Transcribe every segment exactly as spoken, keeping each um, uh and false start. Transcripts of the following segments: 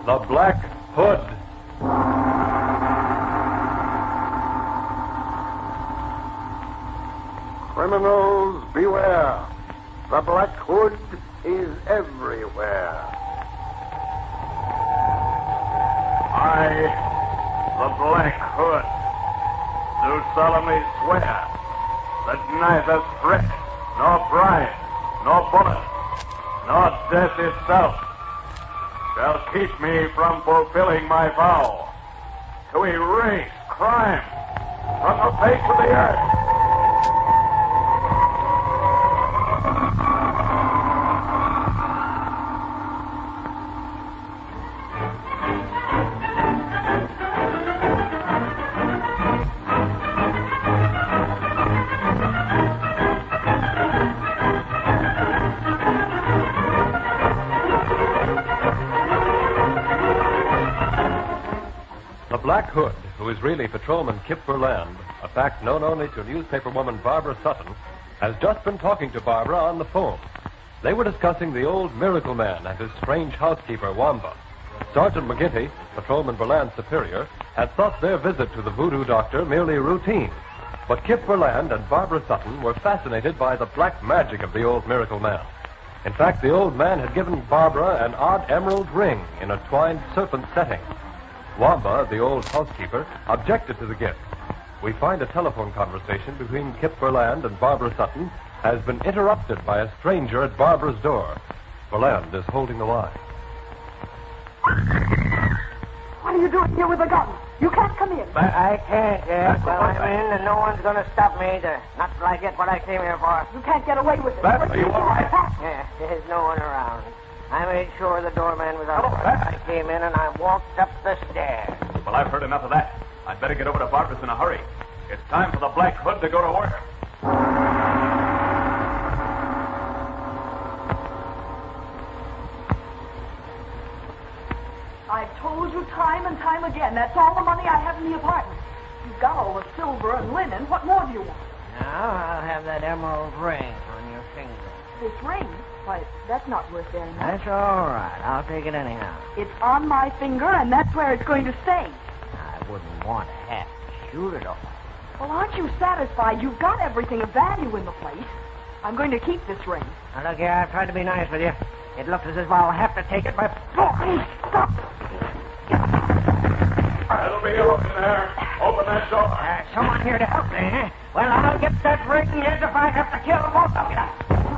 The Black Hood. Criminals, beware. The Black Hood is everywhere. I, the Black Hood, do solemnly swear that neither threat, nor bribe, nor bullet, nor death itself shall keep me from fulfilling my vow to erase crime from the face of the earth. The Black Hood, who is really Patrolman Kip Verland, a fact known only to newspaperwoman Barbara Sutton, has just been talking to Barbara on the phone. They were discussing the old Miracle Man and his strange housekeeper, Wamba. Sergeant McGinty, Patrolman Verland's superior, had thought their visit to the voodoo doctor merely routine. But Kip Verland and Barbara Sutton were fascinated by the black magic of the old Miracle Man. In fact, the old man had given Barbara an odd emerald ring in a twined serpent setting. Wamba, the old housekeeper, objected to the gift. We find a telephone conversation between Kip Verland and Barbara Sutton has been interrupted by a stranger at Barbara's door. Verland is holding the line. What are you doing here with a gun? You can't come in. But I can't, yeah. Well, I'm in, and no one's going to stop me either. Not till I get what I came here for. You can't get away with it. Bat, are you all right? Yeah, there's no one around. I made sure the doorman was out. I came in and I walked up the stairs. Well, I've heard enough of that. I'd better get over to Barbara's in a hurry. It's time for the Black Hood to go to work. I've told you time and time again, that's all the money I have in the apartment. You've got all the silver and linen. What more do you want? Now, I'll have that emerald ring on your finger. This ring? Why, that's not worth very much. That's all right. I'll take it anyhow. It's on my finger, and that's where it's going to stay. I wouldn't want to have to shoot it off. Well, aren't you satisfied? You've got everything of value in the place. I'm going to keep this ring. Now, look here, I've tried to be nice with you. It looks as if I'll have to take it, but... Boy, stop! That'll be open there. Open that door. Uh, someone here to help me, eh? Well, I'll get that ring yes, if I have to kill both of you.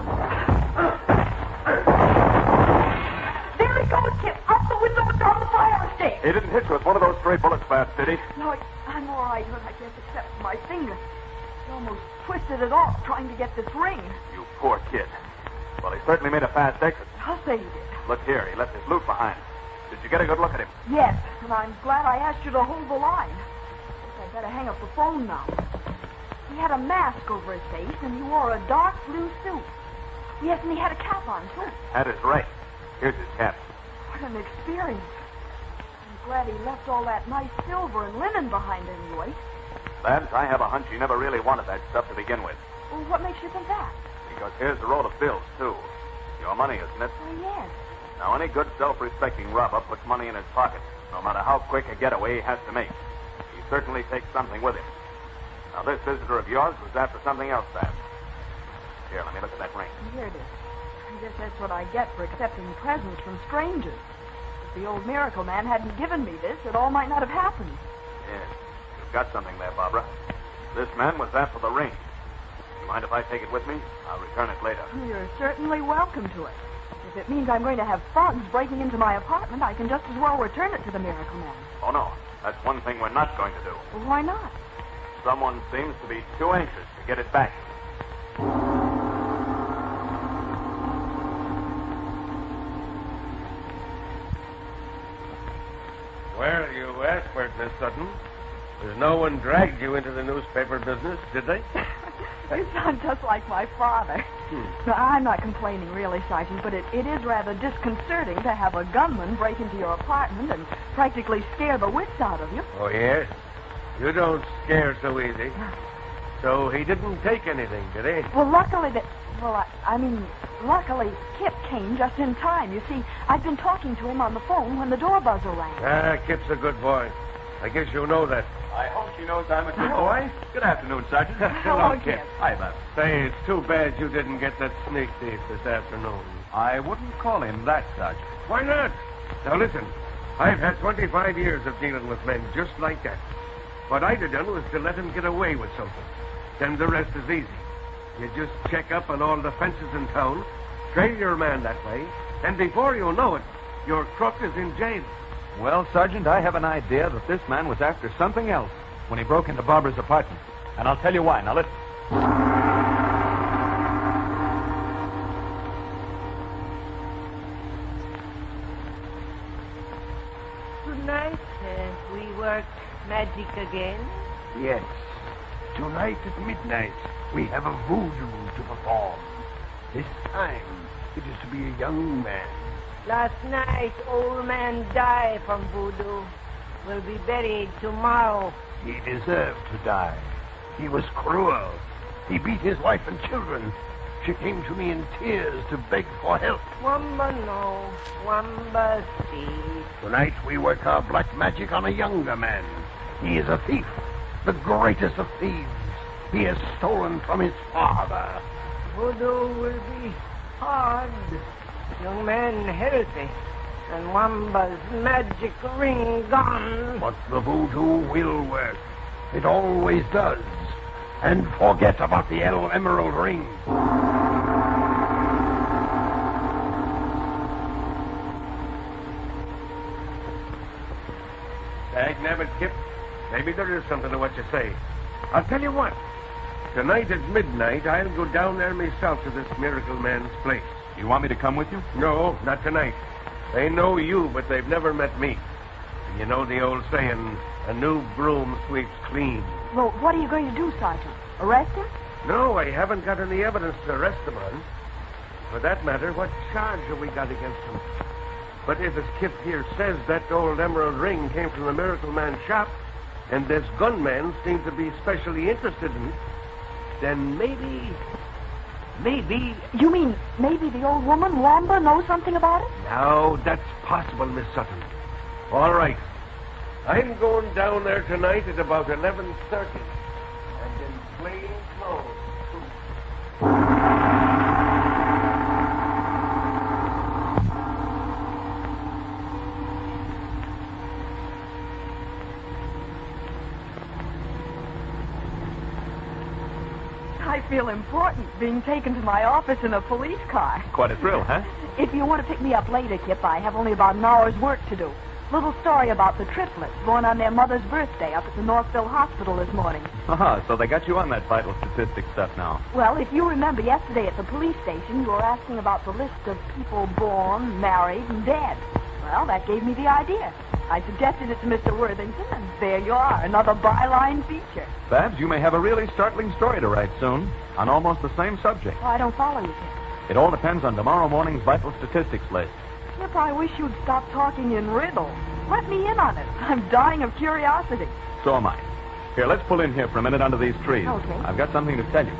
There he goes, Kip. Out the window and down the fire escape. He didn't hit you with one of those stray bullets, Bat, did he? No, I'm all right, I guess, except for my finger. He almost twisted it off trying to get this ring. You poor kid. Well, he certainly made a fast exit. I'll say he did. Look here, he left his loot behind. Did you get a good look at him? Yes, and I'm glad I asked you to hold the line. Guess I'd better hang up the phone now. He had a mask over his face, and he wore a dark blue suit. Yes, and he had a cap on, too. That is right. Here's his cap. What an experience. I'm glad he left all that nice silver and linen behind anyway. Babs, I have a hunch he never really wanted that stuff to begin with. Well, what makes you think that? Because here's the roll of bills, too. Your money, isn't it? Oh, yes. Now, any good self-respecting robber puts money in his pocket, no matter how quick a getaway he has to make. He certainly takes something with him. Now, this visitor of yours was after something else, Babs. Here, let me look at that ring. Here it is. I guess that's what I get for accepting presents from strangers. If the old Miracle Man hadn't given me this, it all might not have happened. Yes, you've got something there, Barbara. This man was after the ring. You mind if I take it with me? I'll return it later. You're certainly welcome to it. If it means I'm going to have thugs breaking into my apartment, I can just as well return it to the Miracle Man. Oh, no. That's one thing we're not going to do. Well, why not? Someone seems to be too anxious to get it back. Well, you expert, Miss Sutton. There's no one dragged you into the newspaper business, did they? You sound just like my father. Hmm. No, I'm not complaining, really, Sergeant, but it, it is rather disconcerting to have a gunman break into your apartment and practically scare the wits out of you. Oh, yes? You don't scare so easy. So he didn't take anything, did he? Well, luckily that... Well, I, I mean, Luckily, Kip came just in time. You see, I'd been talking to him on the phone when the door buzzer rang. Ah, Kip's a good boy. I guess you know that. I hope she knows I'm a good boy. Good afternoon, Sergeant. Hello, Kip. Hi, Bob. Say, it's too bad you didn't get that snake thief this afternoon. I wouldn't call him that, Sergeant. Why not? Now listen, I've had twenty-five years of dealing with men just like that. What I'd have done was to let him get away with something. Then the rest is easy. You just check up on all the fences in town, trail your man that way, and before you know it, your crook is in jail. Well, Sergeant, I have an idea that this man was after something else when he broke into Barbara's apartment. And I'll tell you why. Now, listen. Tonight, uh, we worked magic again. Yes. Tonight at midnight, we have a voodoo to perform. This time, it is to be a young man. Last night, old man died from voodoo. Will be buried tomorrow. He deserved to die. He was cruel. He beat his wife and children. She came to me in tears to beg for help. Wamba no, Wamba see. Tonight we work our black magic on a younger man. He is a thief, the greatest of thieves. He has stolen from his father. Voodoo will be hard. Young man healthy, and Wamba's magic ring gone. But the voodoo will work. It always does. And forget about the El Emerald ring. Dagnabbit, Kip. Maybe there is something to what you say. I'll tell you what. Tonight at midnight, I'll go down there myself to this miracle man's place. You want me to come with you? No, not tonight. They know you, but they've never met me. And you know the old saying, a new broom sweeps clean. Well, what are you going to do, Sergeant? Arrest him? No, I haven't got any evidence to arrest them on. For that matter, what charge have we got against him? But if, as Kip here says, that old emerald ring came from the Miracle Man's shop, and this gunman seems to be specially interested in it, then maybe... Maybe... You mean maybe the old woman, Wamba, knows something about it? Now, that's possible, Miss Sutton. All right. I'm going down there tonight at about eleven thirty. And in plain clothes, too. I feel important being taken to my office in a police car. Quite a thrill, huh? If you want to pick me up later, Kip, I have only about an hour's work to do. Little story about the triplets born on their mother's birthday up at the Northville Hospital this morning. Uh-huh, so they got you on that vital statistics stuff now. Well, if you remember yesterday at the police station, you were asking about the list of people born, married, and dead. Well, that gave me the idea. I suggested it to Mister Worthington, and there you are, another byline feature. Babs, you may have a really startling story to write soon on almost the same subject. Oh, I don't follow you, Kip. It all depends on tomorrow morning's vital statistics list. Kip, I wish you'd stop talking in riddles. Let me in on it. I'm dying of curiosity. So am I. Here, let's pull in here for a minute under these trees. Okay. I've got something to tell you.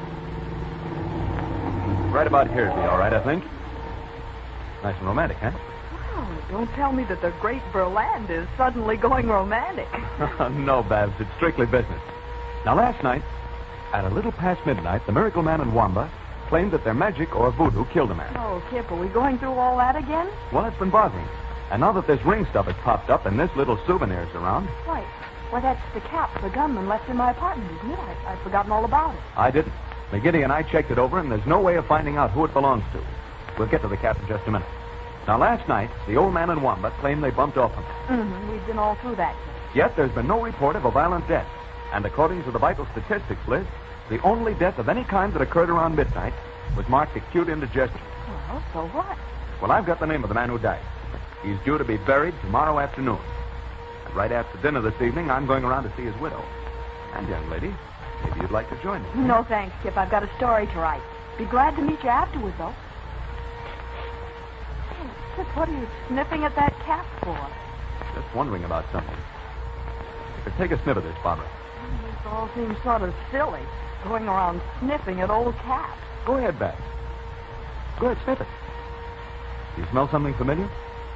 Right about here would be all right, I think. Nice and romantic, huh? Oh, don't tell me that the great Verland is suddenly going romantic. No, Babs, it's strictly business. Now, last night, at a little past midnight, the Miracle Man and Wamba claimed that their magic or voodoo killed a man. Oh, Kip, are we going through all that again? Well, it's been bothering. And now that this ring stuff has popped up and this little souvenir's around, Why, why, that's the cap the gunman left in my apartment, isn't it? I, I'd forgotten all about it. I didn't. McGiddy and I checked it over, and there's no way of finding out who it belongs to. We'll get to the cap in just a minute. Now, last night, the old man and Wamba claimed they bumped off him. Mm-hmm. We've been all through that, Kip. Yet there's been no report of a violent death. And according to the vital statistics list, the only death of any kind that occurred around midnight was marked acute indigestion. Well, so what? Well, I've got the name of the man who died. He's due to be buried tomorrow afternoon. And right after dinner this evening, I'm going around to see his widow. And, young lady, maybe you'd like to join me. No, thanks, Kip. I've got a story to write. Be glad to meet you afterwards, though. Hey, Kip, what are you sniffing at that cap for? Just wondering about something. Here, take a sniff of this, Barbara. This all seems sort of silly, going around sniffing at old caps. Go ahead, Babs. Go ahead, sniff it. Do you smell something familiar?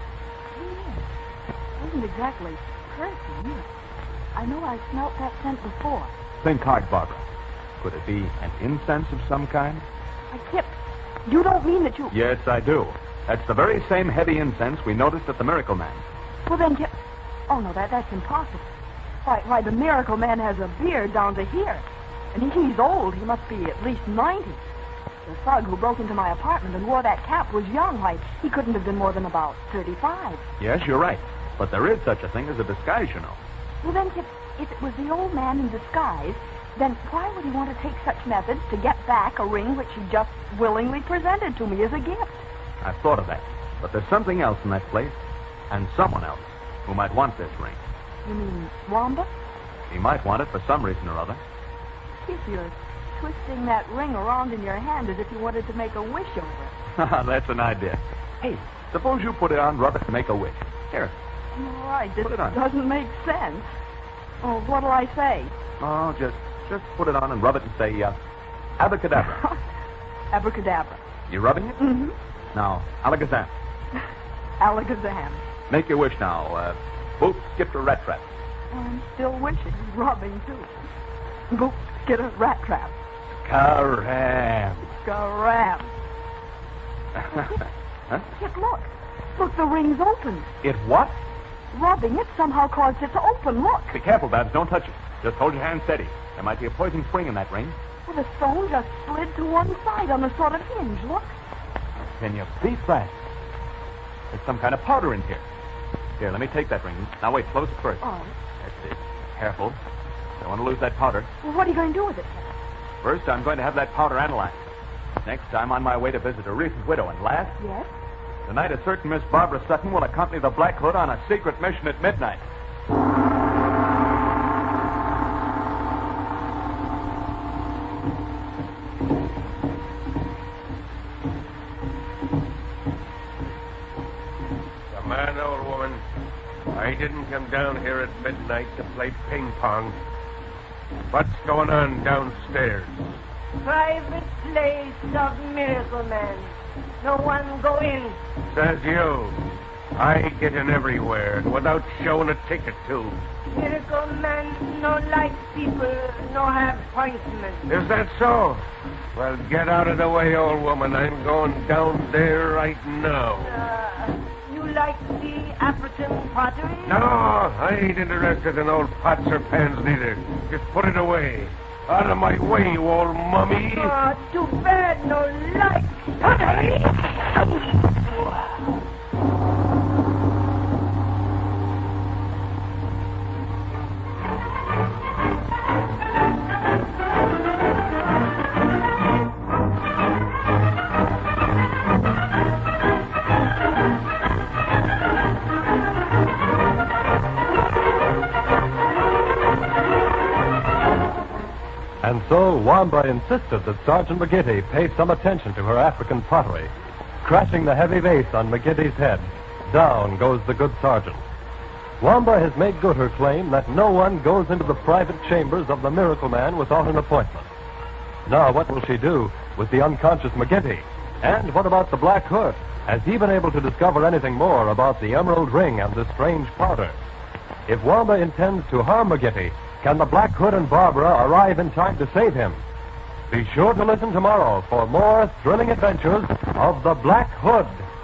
It wasn't exactly perfume. I know I smelt that scent before. Think hard, Barbara. Could it be an incense of some kind? I Kip, you don't mean that you... Yes, I do. That's the very same heavy incense we noticed at the Miracle Man. Well, then, Kip... Oh, no, that, that's impossible. Why, why, the Miracle Man has a beard down to here. And he's old. He must be at least ninety. The thug who broke into my apartment and wore that cap was young. Why, he couldn't have been more than about thirty-five. Yes, you're right. But there is such a thing as a disguise, you know. Well, then, Kip, if it was the old man in disguise, then why would he want to take such methods to get back a ring which he just willingly presented to me as a gift? I've thought of that. But there's something else in that place, and someone else who might want this ring. You mean Wamba? He might want it for some reason or other. If you're twisting that ring around in your hand as if you wanted to make a wish over it. That's an idea. Hey, suppose you put it on, rub it, and make a wish. Here. All right, this Put it on. doesn't make sense. Oh, what'll I say? Oh, just just put it on and rub it and say, uh, abracadabra. Abracadabra. You rubbing it? Mm-hmm. Now, alakazam. Alakazam. Make your wish now. Uh, boop, skip to rat trap. I'm still wishing, rubbing, too. Boop, get a rat trap. Karam. Scram. Huh? Kip, look. Look, the ring's open. It what? Rubbing it somehow caused it to open. Look. Be careful, Babs. Don't touch it. Just hold your hand steady. There might be a poison spring in that ring. Well, the stone just slid to one side on a sort of hinge. Look. Can you beat that? There's some kind of powder in here. Here, let me take that ring. Now, wait. Close it first. Oh. That's it. Careful. Don't want to lose that powder. Well, what are you going to do with it? First, I'm going to have that powder analyzed. Next, I'm on my way to visit a recent widow. And last, Yes? tonight a certain Miss Barbara Sutton will accompany the Black Hood on a secret mission at midnight. Come on, old woman. I didn't come down here at midnight to play ping pong. What's going on downstairs? Private place of Miracle Man. No one go in. Says you. I get in everywhere without showing a ticket to. Miracle Man no like people, no have appointment. Is that so? Well, get out of the way, old woman. I'm going down there right now. Uh, you like the African pottery? No, I ain't interested in old pots or pans neither. Just put it away. Out of my way, you old mummy. Oh, too bad, no like. And so Wamba insisted that Sergeant McGinty pay some attention to her African pottery. Crashing the heavy vase on McGinty's head, down goes the good sergeant. Wamba has made good her claim that no one goes into the private chambers of the Miracle Man without an appointment. Now, what will she do with the unconscious McGinty? And what about the Black Hood? Has he been able to discover anything more about the emerald ring and the strange powder? If Wamba intends to harm McGinty, can the Black Hood and Barbara arrive in time to save him? Be sure to listen tomorrow for more thrilling adventures of the Black Hood.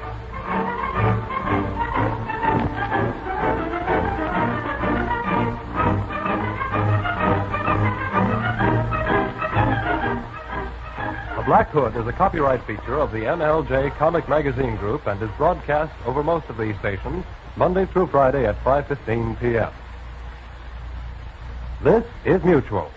The Black Hood is a copyright feature of the M L J Comic Magazine Group and is broadcast over most of these stations Monday through Friday at five fifteen p.m. This is Mutual.